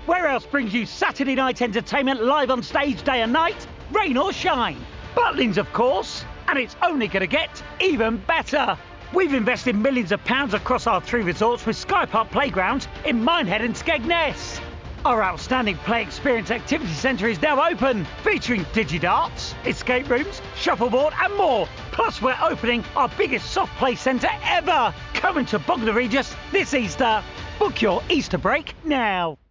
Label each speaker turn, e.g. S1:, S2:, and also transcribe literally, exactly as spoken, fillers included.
S1: Where else brings you Saturday night entertainment live on stage day and night? Rain or shine. Butlins, of course. And it's only going to get even better. We've invested millions of pounds across our three resorts with Sky Park Playground in Minehead and Skegness. Our outstanding play experience activity centre is now open, featuring digidarts, escape rooms, shuffleboard and more. Plus we're opening our biggest soft play centre ever, coming to Bognor Regis this Easter. Book your Easter break now.